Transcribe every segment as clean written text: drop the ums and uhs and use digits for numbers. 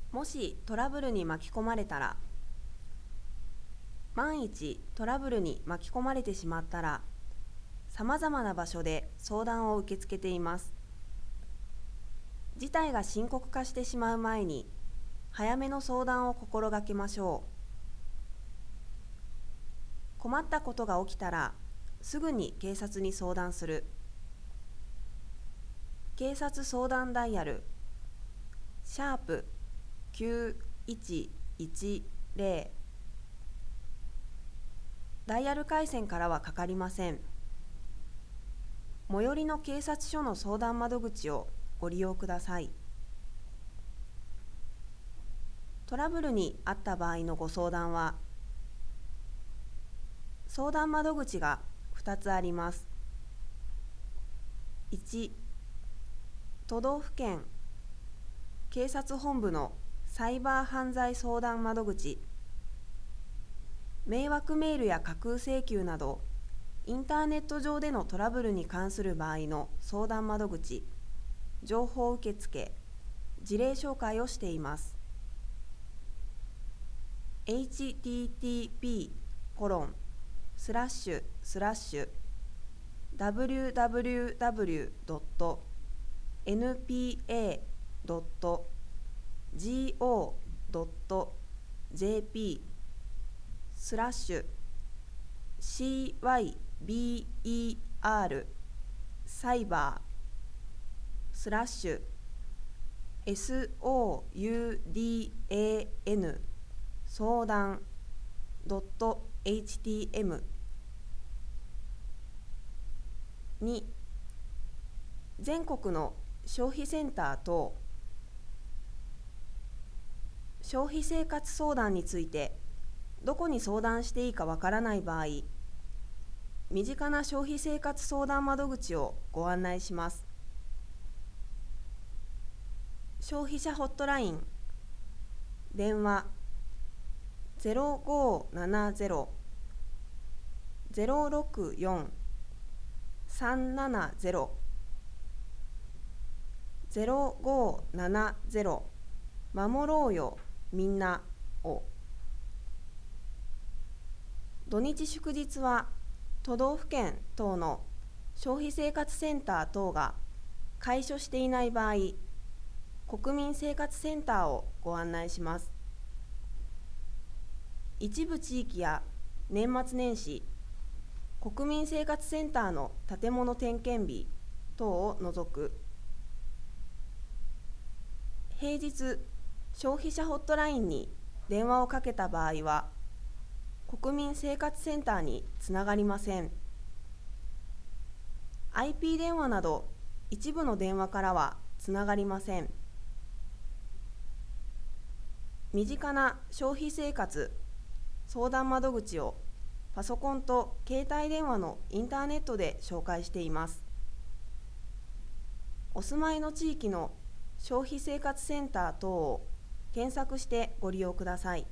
もしトラブルに巻き込まれたら、万一トラブルに巻き込まれてしまったら、さまざまな場所で相談を受け付けています。事態が深刻化してしまう前に、早めの相談を心がけましょう。困ったことが起きたら、すぐに警察に相談する。警察相談ダイヤル#9110、ダイヤル回線からはかかりません。最寄りの警察署の相談窓口をご利用ください。トラブルに遭った場合のご相談は、相談窓口が2つあります。1、都道府県警察本部のサイバー犯罪相談窓口。迷惑メールや架空請求など、インターネット上でのトラブルに関する場合の相談窓口、情報受付、事例紹介をしています。http://www.npa.gov.jp/cyber サイバー/SOUDAN 相談 .htm 2、全国の消費センター等消費生活相談についてどこに相談していいかわからない場合、身近な消費生活相談窓口をご案内します。消費者ホットライン、電話0570-064-370 0570守ろうよみんなを。土日祝日は都道府県等の消費生活センター等が開所していない場合、国民生活センターをご案内します。一部地域や年末年始、国民生活センターの建物点検日等を除く。平日、消費者ホットラインに電話をかけた場合は、国民生活センターにつながりません。IP 電話など一部の電話からはつながりません。身近な消費生活相談窓口をパソコンと携帯電話のインターネットで紹介しています。お住まいの地域の消費生活センター等を検索してご利用ください。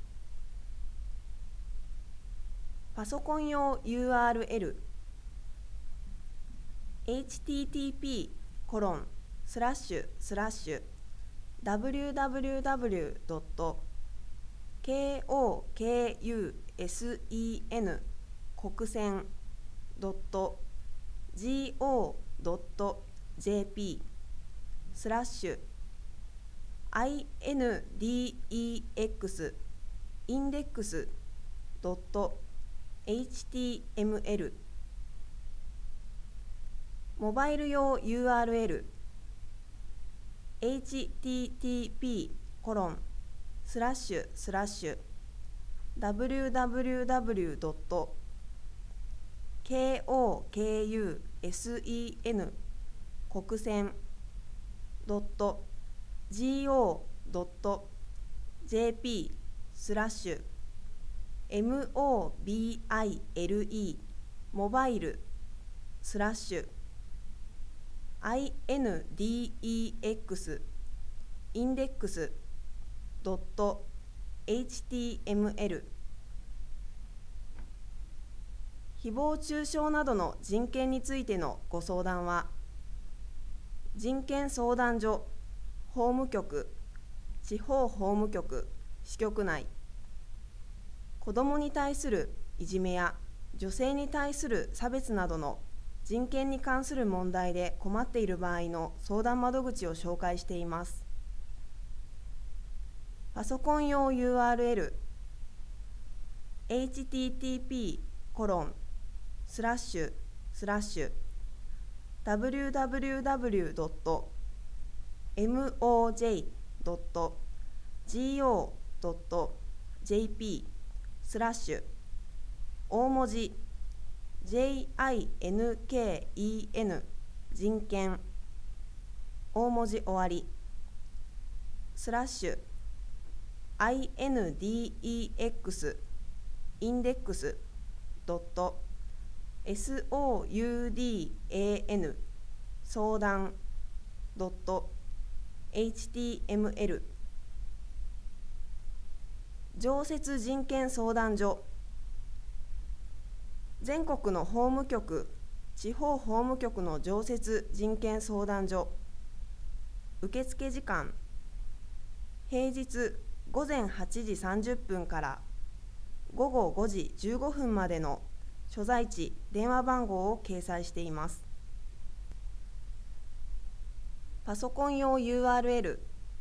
パソコン用 URL http://www.kokusen 国線 .go.jp /index index.html モバイル用 URL http://www.kokusen 国線 .go.jp /mobile モバイル/index index.html 誹謗中傷などの人権についてのご相談は、人権相談所、法務局、 地方法務局支局内、子どもに対するいじめや女性に対する差別などの人権に関する問題で困っている場合の相談窓口を紹介しています。パソコン用 URL http://www.moj.go.jp 大文字 JINKEN 人権大文字終わり/INDEX インデックス .SOUDAN 相談 .html 常設人権相談所、全国の法務局、地方法務局の常設人権相談所、受付時間、平日午前8時30分から午後5時15分までの所在地、電話番号を掲載しています。パソコン用 URL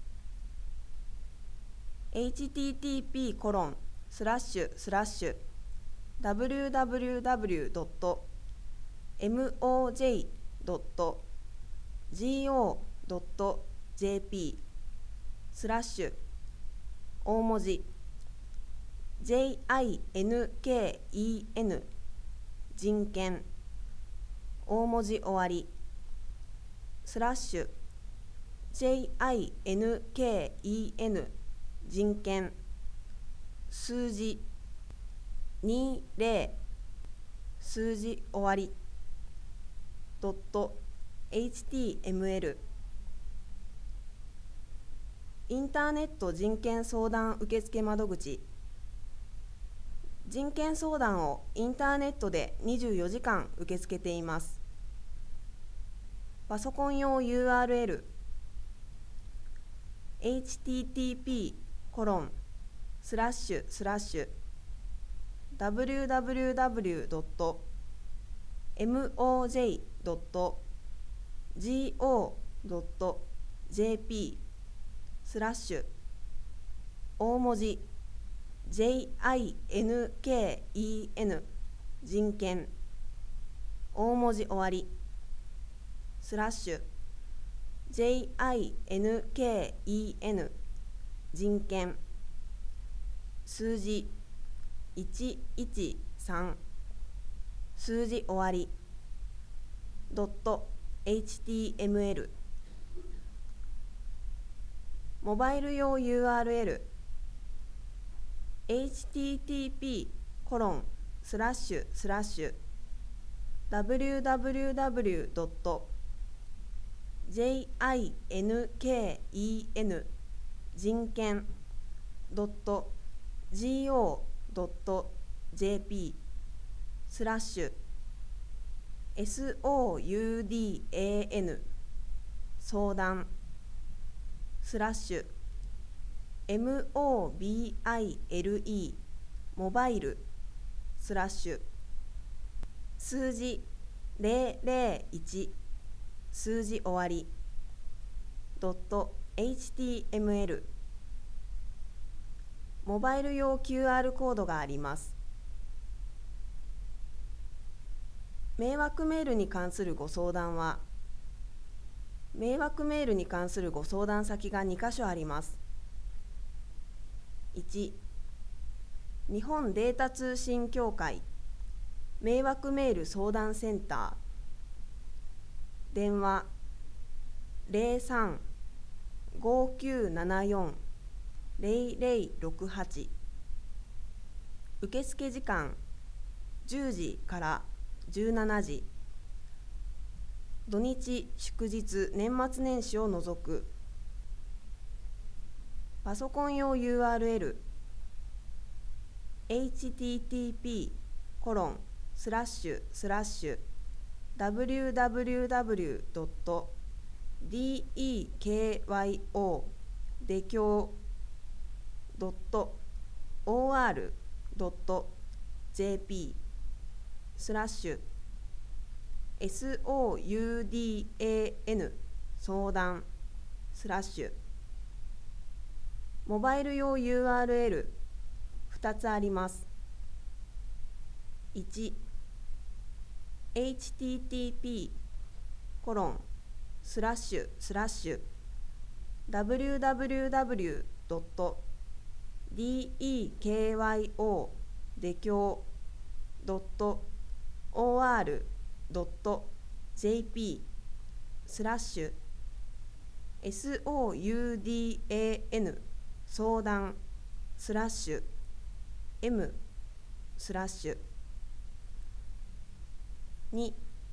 http://www.moj.go.jp 大文字 JINKEN 人権大文字終わり/JINKEN 人権数字20数字終わり .html インターネット人権相談受付窓口、人権相談をインターネットで24時間受け付けています。パソコン用 URL http://www.moj.go.jp 大文字 JINKEN 人権大文字終わり/JINKEN 人権数字113数字終わり .html モバイル用 URL http://www.jinken 人権 .go.jp /SOUDAN 相談/MOBILE モバイル数字001数字終わり .html モバイル用 QR コードがあります。迷惑メールに関するご相談は、迷惑メールに関するご相談先が2カ所あります。1、日本データ通信協会迷惑メール相談センター、電話03-5974-0068、受付時間10時から17時、土日祝日年末年始を除く。パソコン用 URL http://www.dekyo できょう .or.jp スラッシュ SOUDAN 相談スラッシュモバイル用 URL 2つあります。1 http://www.dekyo できょう .or.jp スラッシュ SOUDAN 相談スラッシュ M スラッシュ2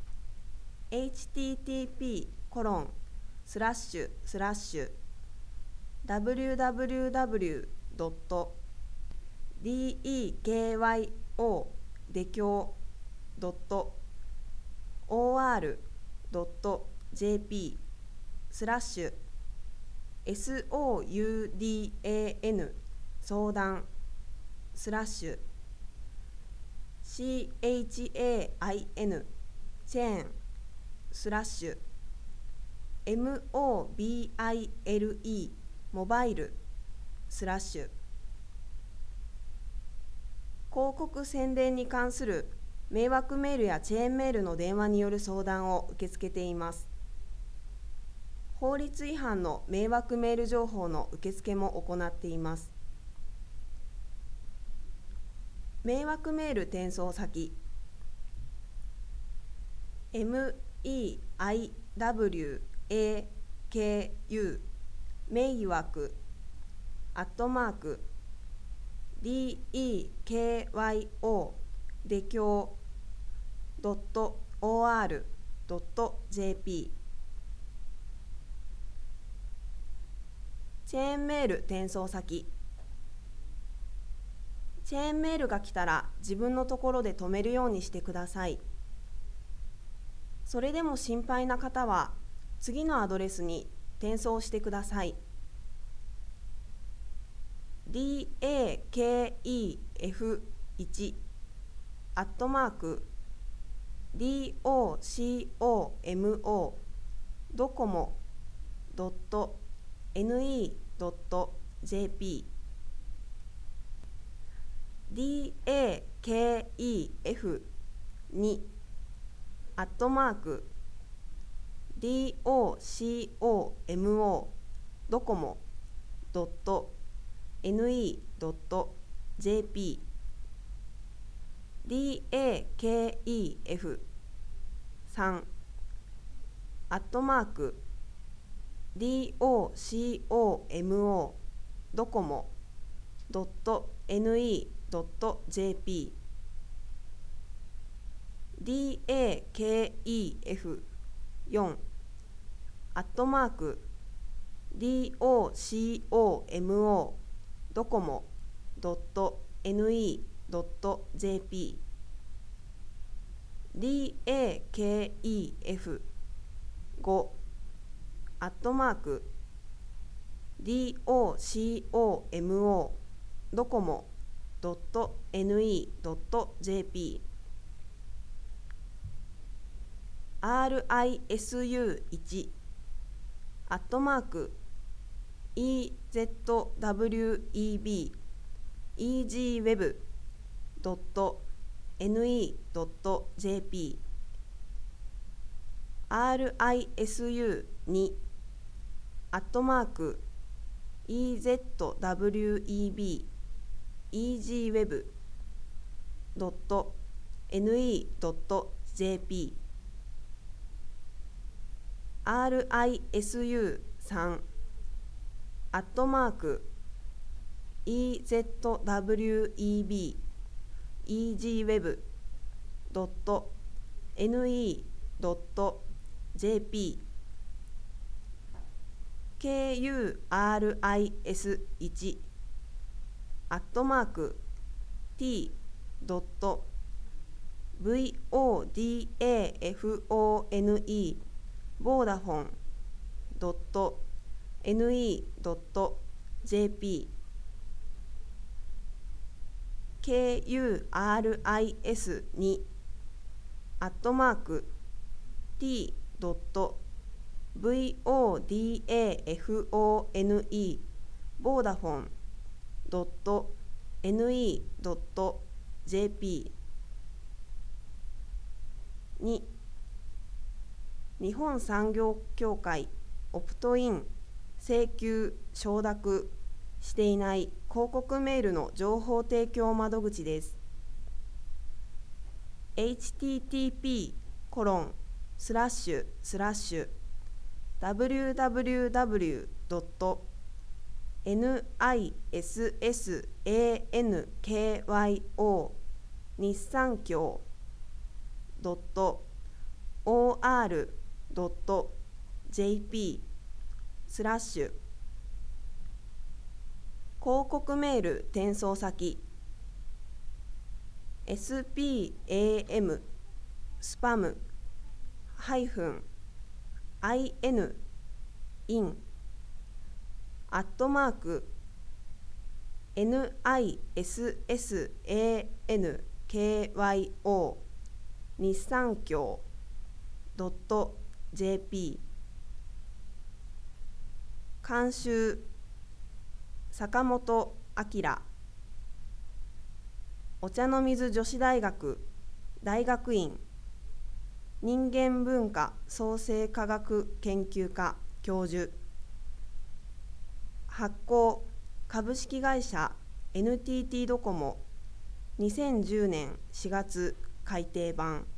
http://www.dekyo できょう .or.jp スラッシュ SOUDAN 相談スラッシュ CHAIN チェーンスラッシュ MOBILE モバイルスラッシュ広告宣伝に関する迷惑メールやチェーンメールの電話による相談を受け付けています。法律違反の迷惑メール情報の受付も行っています。迷惑メール転送先 MEIWAKU 迷惑@DEKYO できょう .or.jp チェーンメール転送先チェーンメールが来たら自分のところで止めるようにしてください。それでも心配な方は次のアドレスに転送してください。DAKEF1 @DOCOMO ドコモ .ne.jp DAKEF2 @DOCOMO ドコモ .ne.jp DAKEF3 @DOCOMO ドコモ .ne.jp DAKEF4 @DOCOMO ドコモ .ne.jp DAKEF5 @DOCOMO ドコモ .ne.jp RISU1 EZWEB easyweb.ne.jp RISU2 EZWEB easyweb.ne.jp RISU3 EZWEB easyweb.ne.jp KURIS1 T.VODAFONE.ne.jp .jp KURIS に@vodafone ボーダフォン .ne.jp に日本産業協会オプトイン請求承諾していない広告メールの情報提供窓口です。http://www.nissankyo 日産協 .or.jp 広告メール転送先 spam スパム-in in @nissankyo 日産協 .jp 監修坂本明お茶の水女子大学大学院人間文化創生科学研究科教授発行株式会社 NTT ドコモ2010年4月改訂版